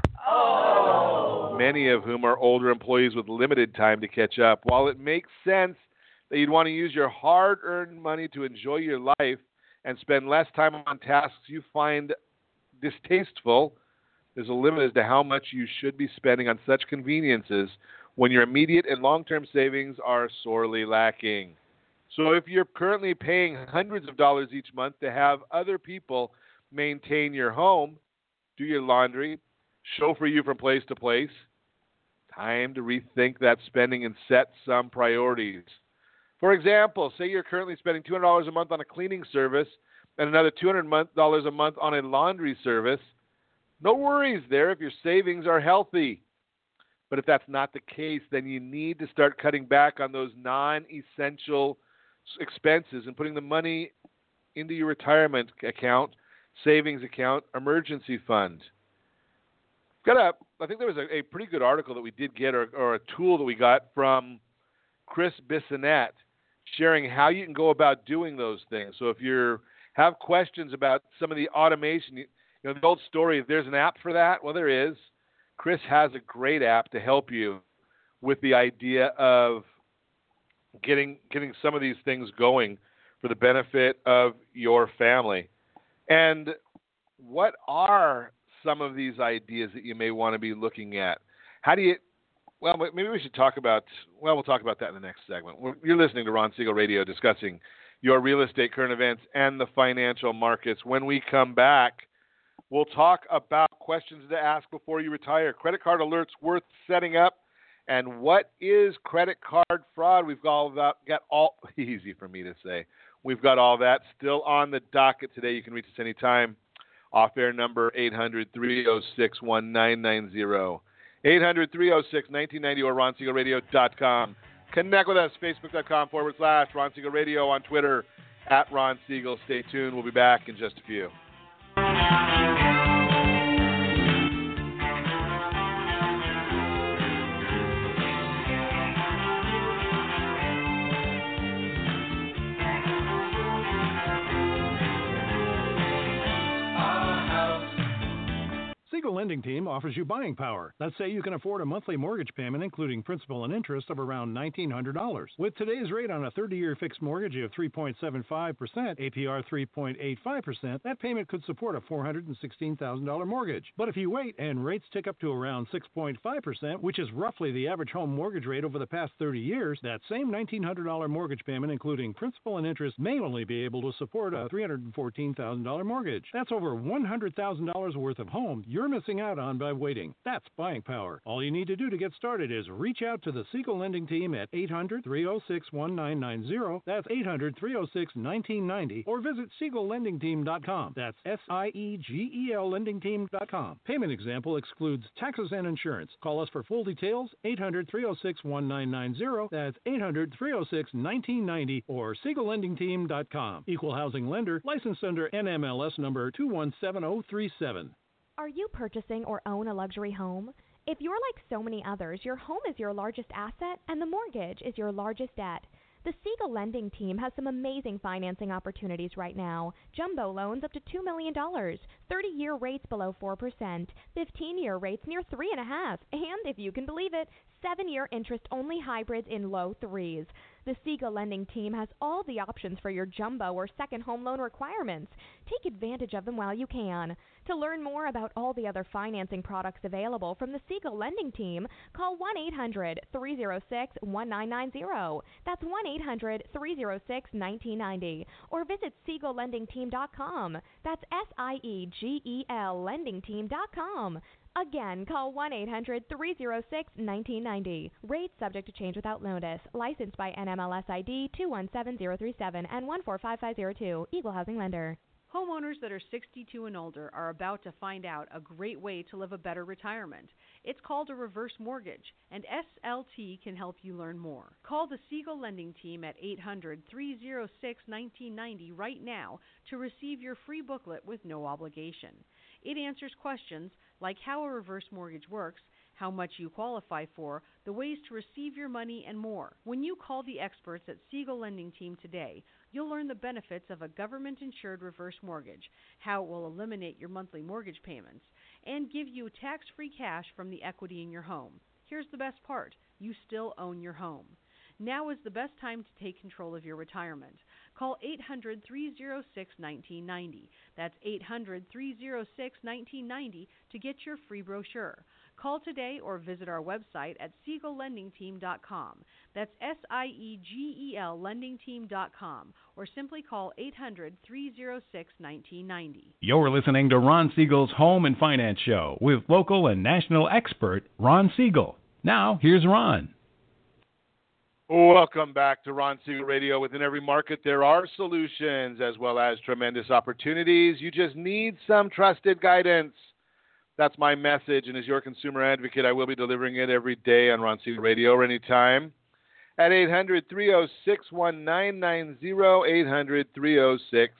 Oh. Many of whom are older employees with limited time to catch up. While it makes sense that you'd want to use your hard-earned money to enjoy your life and spend less time on tasks you find distasteful, there's a limit as to how much you should be spending on such conveniences when your immediate and long-term savings are sorely lacking. So if you're currently paying hundreds of dollars each month to have other people maintain your home, do your laundry, chauffeur you from place to place, time to rethink that spending and set some priorities. For example, say you're currently spending two hundred dollars a month on a cleaning service and another two hundred dollars a month on a laundry service. No worries there if your savings are healthy. But if that's not the case, then you need to start cutting back on those non-essential expenses and putting the money into your retirement account, savings account, emergency fund. Got a, I think there was a, a pretty good article that we did get, or, or a tool that we got from Chris Bissonette, sharing how you can go about doing those things. So if you have questions about some of the automation, you, you know, the old story, if there's an app for that, well, there is. Chris has a great app to help you with the idea of getting getting some of these things going for the benefit of your family. And what are some of these ideas that you may want to be looking at? How do you, well, maybe we should talk about, well, we'll talk about that in the next segment. You're listening to Ron Siegel Radio discussing your real estate current events and the financial markets. When we come back, we'll talk about questions to ask before you retire, credit card alerts worth setting up, and what is credit card fraud? We've got all that, got all, easy for me to say. We've got all that still on the docket today. You can reach us anytime. Off-air number eight hundred, three oh six, nineteen ninety. eight hundred, three oh six, nineteen ninety or ron siegel radio dot com. Connect with us, facebook.com forward slash Ron Siegel Radio, on Twitter, at Ron Siegel. Stay tuned. We'll be back in just a few. Siegel Lending Team offers you buying power. Let's say you can afford a monthly mortgage payment, including principal and interest, of around nineteen hundred dollars. With today's rate on a thirty-year fixed mortgage of three point seven five percent, A P R three point eight five percent, that payment could support a four hundred sixteen thousand dollars mortgage. But if you wait and rates tick up to around six point five percent, which is roughly the average home mortgage rate over the past thirty years, that same nineteen hundred dollars mortgage payment, including principal and interest, may only be able to support a three hundred fourteen thousand dollars mortgage. That's over one hundred thousand dollars worth of home you're missing out on by waiting. That's buying power. All you need to do to get started is reach out to the Siegel Lending Team at eight hundred, three oh six, nineteen ninety. That's eight hundred, three oh six, nineteen ninety. Or visit siegel lending team dot com. That's S I E G E L lending team dot com. Payment example excludes taxes and insurance. Call us for full details, eight hundred, three oh six, nineteen ninety. That's eight hundred, three oh six, nineteen ninety or siegel lending team dot com. Equal housing lender, licensed under N M L S number two one seven oh three seven. Are you purchasing or own a luxury home? If you're like so many others, your home is your largest asset and the mortgage is your largest debt. The Siegel Lending Team has some amazing financing opportunities right now. Jumbo loans up to two million dollars, thirty-year rates below four percent, fifteen-year rates near three point five percent, and, if you can believe it, seven-year interest-only hybrids in low threes. The Siegel Lending Team has all the options for your jumbo or second home loan requirements. Take advantage of them while you can. To learn more about all the other financing products available from the Siegel Lending Team, call one eight hundred, three oh six, nineteen ninety. That's one eight hundred, three oh six, nineteen ninety. Or visit siegel lending team dot com. That's S I E G E L lending team dot com. Again, call one eight hundred, three oh six, nineteen ninety. Rates subject to change without notice. Licensed by N M L S I D two one seven zero three seven and one four five five zero two. Equal housing lender. Homeowners that are sixty-two and older are about to find out a great way to live a better retirement. It's called a reverse mortgage, and S L T can help you learn more. Call the Siegel Lending Team at eight hundred, three oh six, nineteen ninety right now to receive your free booklet with no obligation. It answers questions like how a reverse mortgage works, how much you qualify for, the ways to receive your money, and more. When you call the experts at Siegel Lending Team today, you'll learn the benefits of a government-insured reverse mortgage, how it will eliminate your monthly mortgage payments, and give you tax-free cash from the equity in your home. Here's the best part. You still own your home. Now is the best time to take control of your retirement. Call eight hundred, three oh six, one nine nine zero. That's eight hundred, three oh six, one nine nine zero to get your free brochure. Call today or visit our website at siegel lending team dot com. That's S I E G E L lending team dot com, or simply call eight hundred, three oh six, one nine nine zero. You're listening to Ron Siegel's Home and Finance Show with local and national expert Ron Siegel. Now, here's Ron. Welcome back to Ron Siegel Radio. Within every market, there are solutions as well as tremendous opportunities. You just need some trusted guidance. That's my message, and as your consumer advocate, I will be delivering it every day on Ron Siegel Radio or anytime at eight hundred, three oh six, one nine nine zero, eight hundred, three oh six,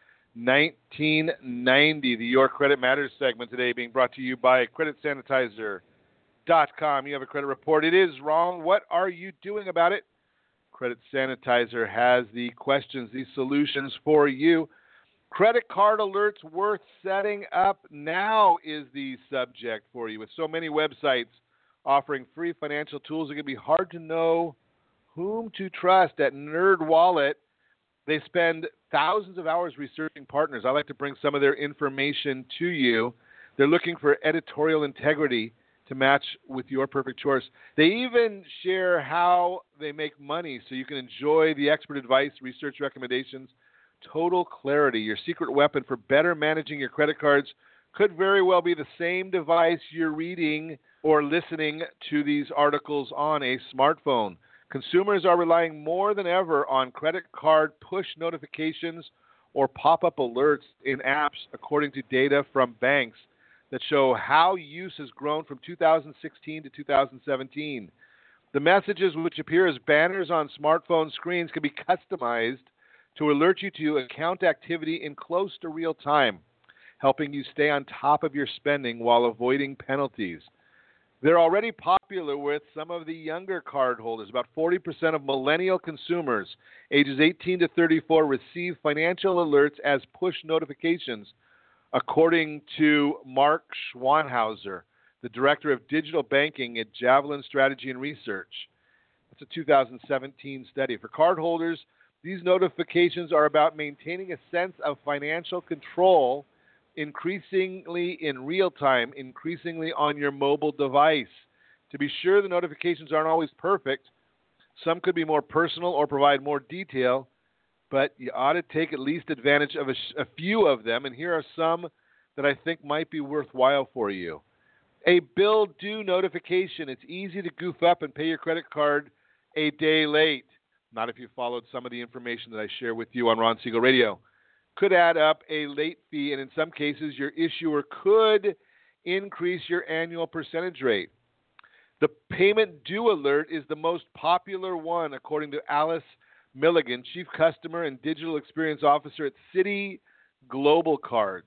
nineteen ninety. The Your Credit Matters segment today being brought to you by credit sanitizer dot com. You have a credit report. It is wrong. What are you doing about it? Credit Sanitizer has the questions, the solutions for you. Credit card alerts worth setting up now is the subject for you. With so many websites offering free financial tools, it can be hard to know whom to trust. At NerdWallet, they spend thousands of hours researching partners. I like to bring some of their information to you. They're looking for editorial integrity to match with your perfect choice. They even share how they make money so you can enjoy the expert advice, research recommendations, total clarity. Your secret weapon for better managing your credit cards could very well be the same device you're reading or listening to these articles on, a smartphone. Consumers are relying more than ever on credit card push notifications or pop-up alerts in apps, according to data from banks that show how use has grown from two thousand sixteen to two thousand seventeen. The messages, which appear as banners on smartphone screens, can be customized to alert you to account activity in close to real time, helping you stay on top of your spending while avoiding penalties. They're already popular with some of the younger cardholders. About forty percent of millennial consumers ages eighteen to thirty-four receive financial alerts as push notifications, according to Mark Schwanhauser, the director of digital banking at Javelin Strategy and Research. It's a two thousand seventeen study. For cardholders, these notifications are about maintaining a sense of financial control, increasingly in real time, increasingly on your mobile device. To be sure, the notifications aren't always perfect. Some could be more personal or provide more detail, but you ought to take at least advantage of a, sh- a few of them, and here are some that I think might be worthwhile for you. A bill due notification. It's easy to goof up and pay your credit card a day late. Not if you followed some of the information that I share with you on Ron Siegel Radio. Could add up a late fee, and in some cases, your issuer could increase your annual percentage rate. The payment due alert is the most popular one, according to Alice Milligan, Chief Customer and Digital Experience Officer at Citi Global Cards.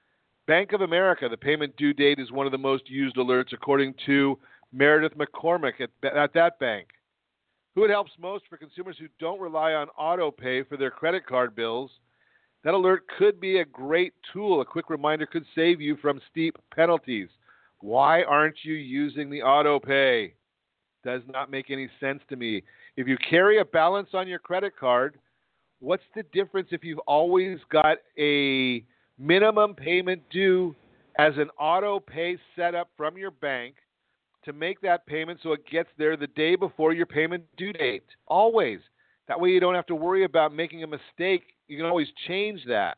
Bank of America, the payment due date is one of the most used alerts, according to Meredith McCormick at, at that bank. Who it helps most for consumers who don't rely on auto pay for their credit card bills. That alert could be a great tool. A quick reminder could save you from steep penalties. Why aren't you using the auto pay? Does not make any sense to me. If you carry a balance on your credit card, what's the difference if you've always got a minimum payment due as an auto pay set up from your bank to make that payment so it gets there the day before your payment due date? Always. That way you don't have to worry about making a mistake. You can always change that.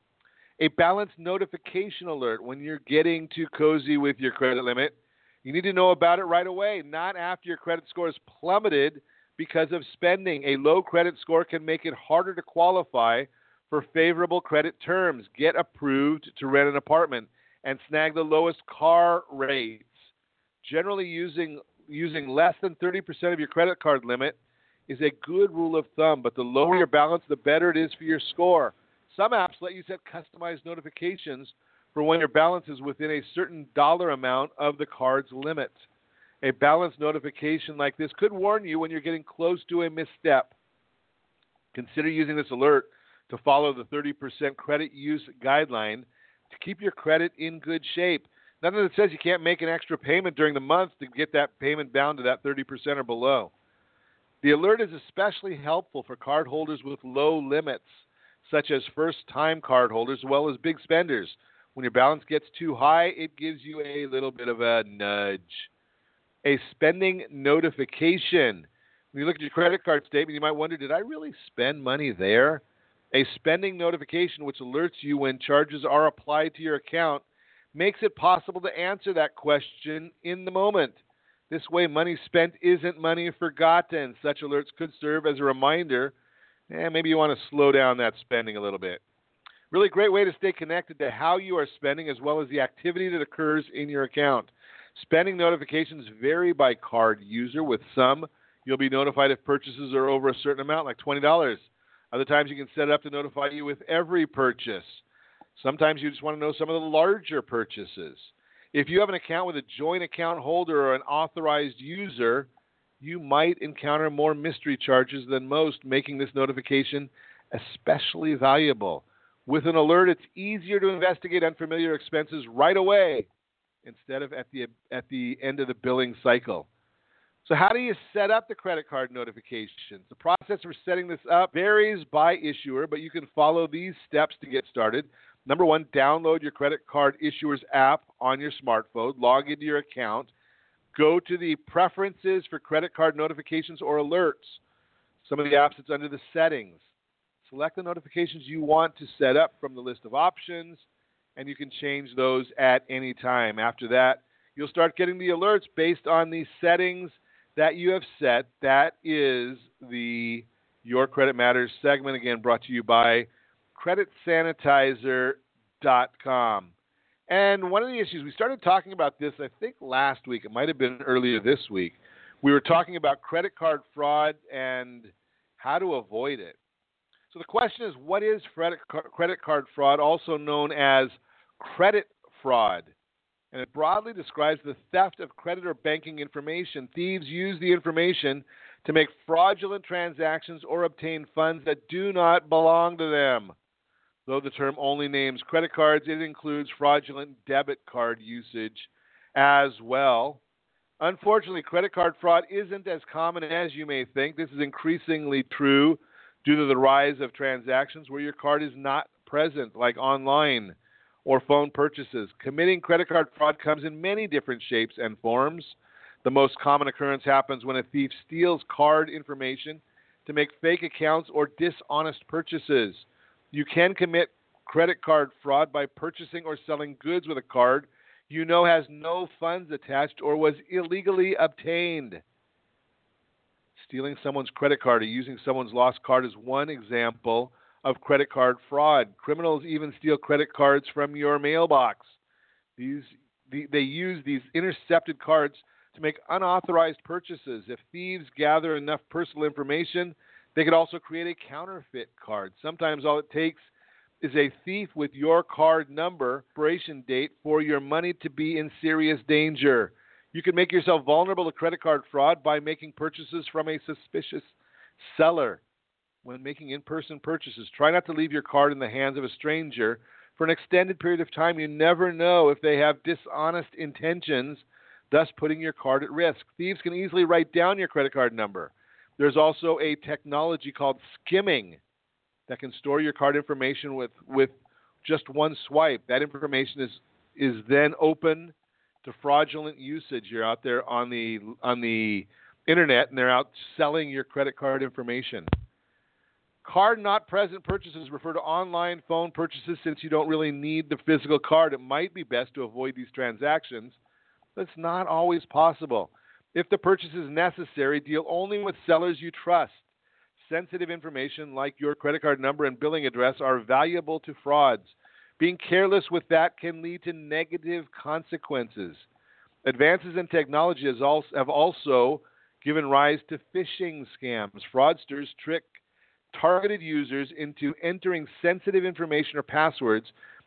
A balance notification alert when you're getting too cozy with your credit limit. You need to know about it right away, not after your credit score has plummeted because of spending. A low credit score can make it harder to qualify for favorable credit terms, get approved to rent an apartment, and snag the lowest car rates. Generally, using using less than thirty percent of your credit card limit is a good rule of thumb, but the lower your balance, the better it is for your score. Some apps let you set customized notifications for when your balance is within a certain dollar amount of the card's limit. A balanced notification like this could warn you when you're getting close to a misstep. Consider using this alert to follow the thirty percent credit use guideline to keep your credit in good shape. Nothing that says you can't make an extra payment during the month to get that payment down to that thirty percent or below. The alert is especially helpful for cardholders with low limits, such as first-time cardholders as well as big spenders. When your balance gets too high, it gives you a little bit of a nudge. A spending notification. When you look at your credit card statement, you might wonder, did I really spend money there? A spending notification, which alerts you when charges are applied to your account, makes it possible to answer that question in the moment. This way, money spent isn't money forgotten. Such alerts could serve as a reminder, and maybe you want to slow down that spending a little bit. Really great way to stay connected to how you are spending as well as the activity that occurs in your account. Spending notifications vary by card user. With some, you'll be notified if purchases are over a certain amount, like twenty dollars. Other times you can set it up to notify you with every purchase. Sometimes you just want to know some of the larger purchases. If you have an account with a joint account holder or an authorized user, you might encounter more mystery charges than most, making this notification especially valuable. With an alert, it's easier to investigate unfamiliar expenses right away instead of at the at the end of the billing cycle. So how do you set up the credit card notifications? The process for setting this up varies by issuer, but you can follow these steps to get started. Number one, download your credit card issuer's app on your smartphone, log into your account, go to the preferences for credit card notifications or alerts. Some of the apps, it's under the settings. Select the notifications you want to set up from the list of options, and you can change those at any time. After that, you'll start getting the alerts based on the settings that you have set. That is the Your Credit Matters segment, again brought to you by credit sanitizer dot com. And one of the issues, we started talking about this, I think last week, it might have been earlier this week. We were talking about credit card fraud and how to avoid it. So the question is, what is credit card fraud, also known as credit fraud? And it broadly describes the theft of credit or banking information. Thieves use the information to make fraudulent transactions or obtain funds that do not belong to them. Though the term only names credit cards, it includes fraudulent debit card usage as well. Unfortunately, credit card fraud isn't as common as you may think. This is increasingly true due to the rise of transactions where your card is not present, like online or phone purchases. Committing credit card fraud comes in many different shapes and forms. The most common occurrence happens when a thief steals card information to make fake accounts or dishonest purchases. You can commit credit card fraud by purchasing or selling goods with a card you know has no funds attached or was illegally obtained. Stealing someone's credit card or using someone's lost card is one example of credit card fraud. Criminals even steal credit cards from your mailbox. These the, they use these intercepted cards to make unauthorized purchases. If thieves gather enough personal information, they could also create a counterfeit card. Sometimes all it takes is a thief with your card number, expiration date, for your money to be in serious danger. You can make yourself vulnerable to credit card fraud by making purchases from a suspicious seller. When making in-person purchases, try not to leave your card in the hands of a stranger for an extended period of time. You never know if they have dishonest intentions, thus putting your card at risk. Thieves can easily write down your credit card number. There's also a technology called skimming that can store your card information with, with just one swipe. That information is is then open to fraudulent usage. You're out there on the on the internet, and they're out selling your credit card information. Card not present purchases refer to online phone purchases. Since you don't really need the physical card, it might be best to avoid these transactions, but it's not always possible. If the purchase is necessary, deal only with sellers you trust. Sensitive information like your credit card number and billing address are valuable to frauds. Being careless with that can lead to negative consequences. Advances in technology has also, have also given rise to phishing scams. Fraudsters trick targeted users into entering sensitive information or passwords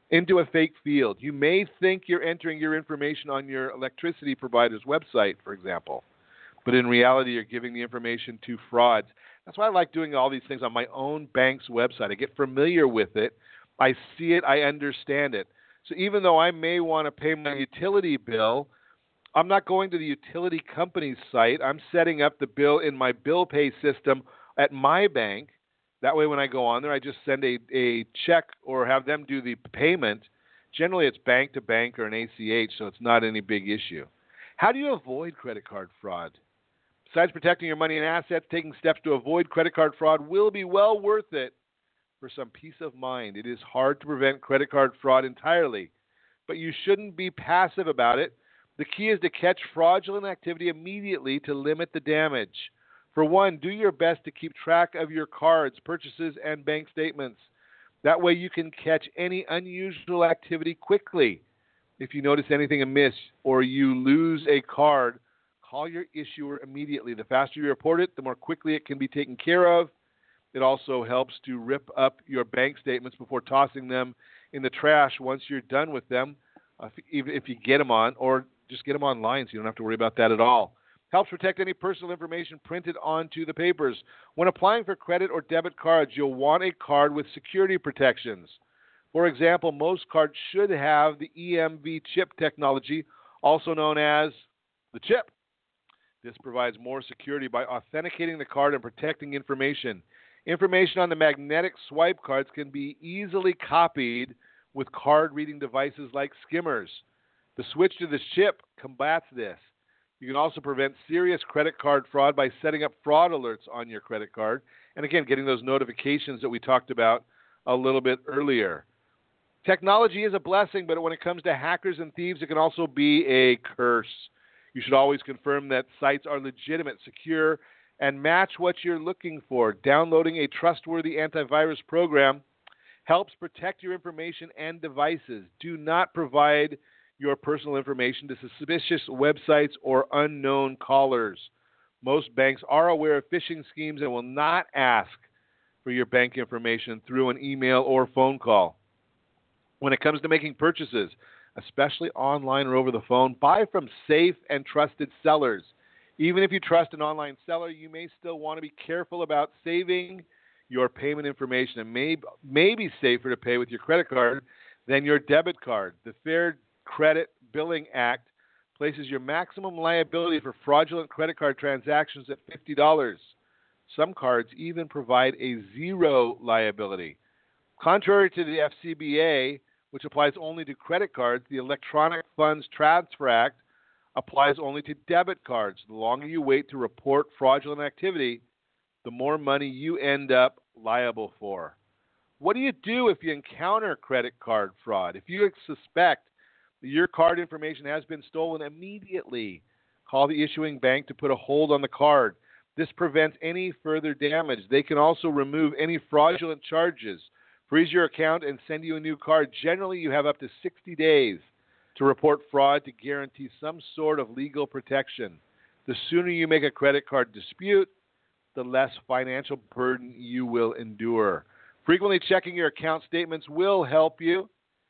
into a fake field. You may think you're entering your information on your electricity provider's website, for example, but in reality, you're giving the information to frauds. That's why I like doing all these things on my own bank's website. I get familiar with it. I see it. I understand it. So even though I may want to pay my utility bill, I'm not going to the utility company's site. I'm setting up the bill in my bill pay system at my bank. That way when I go on there, I just send a, a check or have them do the payment. Generally, it's bank to bank or an A C H, so it's not any big issue. How do you avoid credit card fraud? Besides protecting your money and assets, taking steps to avoid credit card fraud will be well worth it for some peace of mind. It is hard to prevent credit card fraud entirely, but you shouldn't be passive about it. The key is to catch fraudulent activity immediately to limit the damage. For one, do your best to keep track of your cards, purchases, and bank statements. That way you can catch any unusual activity quickly. If you notice anything amiss or you lose a card, call your issuer immediately. The faster you report it, the more quickly it can be taken care of. It also helps to rip up your bank statements before tossing them in the trash once you're done with them, uh, if, even if you get them on, or just get them online so you don't have to worry about that at all. Helps protect any personal information printed onto the papers. When applying for credit or debit cards, you'll want a card with security protections. For example, most cards should have the E M V chip technology, also known as the chip. This provides more security by authenticating the card and protecting information. Information on the magnetic swipe cards can be easily copied with card reading devices like skimmers. The switch to this chip combats this. You can also prevent serious credit card fraud by setting up fraud alerts on your credit card. And again, getting those notifications that we talked about a little bit earlier. Technology is a blessing, but when it comes to hackers and thieves, it can also be a curse. You should always confirm that sites are legitimate, secure, and match what you're looking for. Downloading a trustworthy antivirus program helps protect your information and devices. Do not provide your personal information to suspicious websites or unknown callers. Most banks are aware of phishing schemes and will not ask for your bank information through an email or phone call. When it comes to making purchases, especially online or over the phone, buy from safe and trusted sellers. Even if you trust an online seller, you may still want to be careful about saving your payment information. It may, may be safer to pay with your credit card than your debit card. The Fair Credit Billing Act places your maximum liability for fraudulent credit card transactions at fifty dollars. Some cards even provide a zero liability. Contrary to the F C B A, which applies only to credit cards, the Electronic Funds Transfer Act applies only to debit cards. The longer you wait to report fraudulent activity, the more money you end up liable for. What do you do if you encounter credit card fraud? If you suspect that your card information has been stolen, immediately call the issuing bank to put a hold on the card. This prevents any further damage. They can also remove any fraudulent charges, freeze your account, and send you a new card. Generally, you have up to sixty days to report fraud to guarantee some sort of legal protection. The sooner you make a credit card dispute, the less financial burden you will endure. Frequently checking your account statements will help you.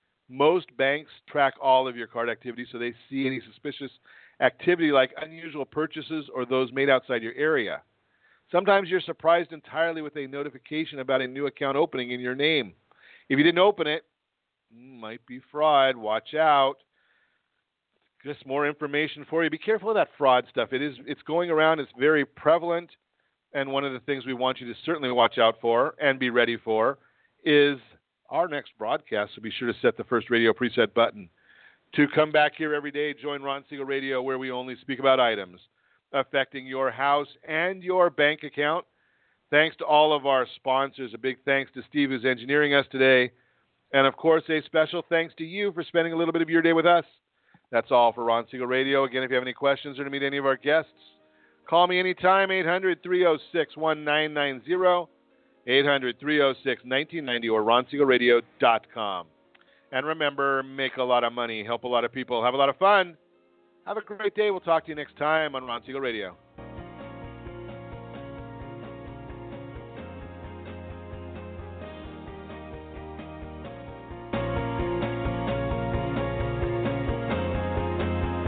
Most banks track all of your card activity, so they see any suspicious activity like unusual purchases or those made outside your area. Sometimes you're surprised entirely with a notification about a new account opening in your name. If you didn't open it, it might be fraud. Watch out. Just more information for you. Be careful of that fraud stuff. It is, it's going around. It's very prevalent. And one of the things we want you to certainly watch out for and be ready for is our next broadcast. So be sure to set the first radio preset button. To come back here every day, join Ron Siegel Radio, where we only speak about items affecting your house and your bank account. Thanks to all of our sponsors. A big thanks to Steve, who's engineering us today. And, of course, a special thanks to you for spending a little bit of your day with us. That's all for Ron Siegel Radio. Again, if you have any questions or to meet any of our guests, call me anytime, eight hundred, three oh six, one nine nine zero, eight hundred, three oh six, one nine nine zero, or ron siegel radio dot com. And remember, make a lot of money, help a lot of people, have a lot of fun. Have a great day. We'll talk to you next time on Ron Siegel Radio.